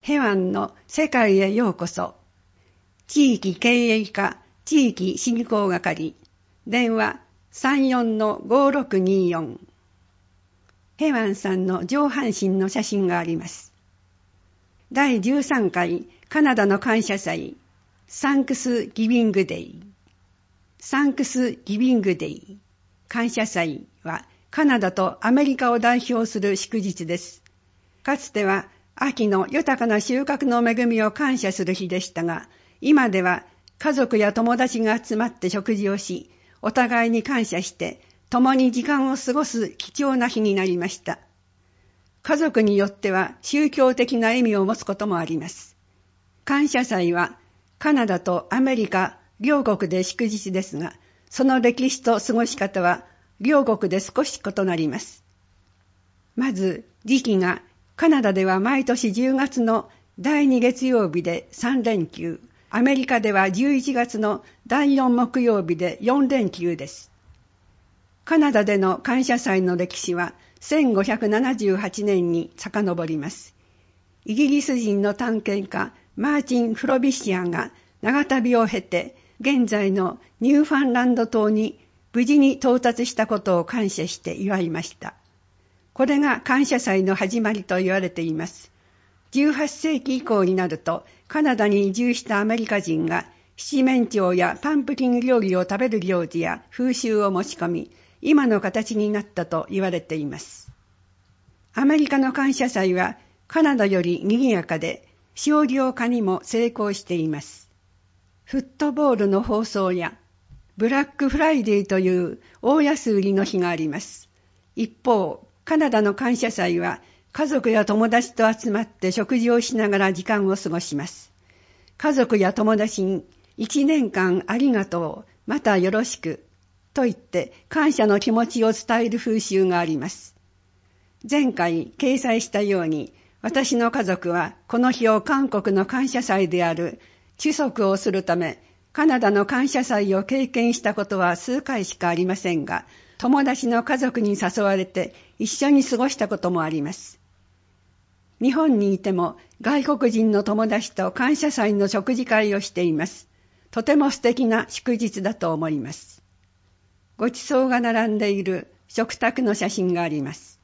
ヘワンの世界へようこそ。地域経営課地域振興係。電話 34-5624。ヘワンさんの上半身の写真があります。第13回カナダの感謝祭。サンクスギビングデイ。サンクスギビングデイ。感謝祭はカナダとアメリカを代表する祝日です。かつては秋の豊かな収穫の恵みを感謝する日でしたが、今では家族や友達が集まって食事をし、お互いに感謝して共に時間を過ごす貴重な日になりました。家族によっては宗教的な意味を持つこともあります。感謝祭はカナダとアメリカ両国で祝日ですが、その歴史と過ごし方は両国で少し異なります。まず時期がカナダでは毎年10月の第2月曜日で3連休、アメリカでは11月の第4木曜日で4連休です。カナダでの感謝祭の歴史は1578年に遡ります。イギリス人の探検家マーチン・フロビシアが長旅を経て、現在のニューファンランド島に無事に到達したことを感謝して祝いました。これが感謝祭の始まりと言われています。18世紀以降になると、カナダに移住したアメリカ人が七面鳥やパンプキン料理を食べる行事や風習を持ち込み、今の形になったと言われています。アメリカの感謝祭はカナダより賑やかで、商業化にも成功しています。フットボールの放送やブラックフライデーという大安売りの日があります。一方、カナダの感謝祭は家族や友達と集まって食事をしながら時間を過ごします。家族や友達に1年間ありがとう、またよろしくと言って感謝の気持ちを伝える風習があります。前回掲載したように、私の家族はこの日を韓国の感謝祭であるチュソクをするため、カナダの感謝祭を経験したことは数回しかありませんが、友達の家族に誘われて一緒に過ごしたこともあります。日本にいても外国人の友達と感謝祭の食事会をしています。とても素敵な祝日だと思います。ごちそうが並んでいる食卓の写真があります。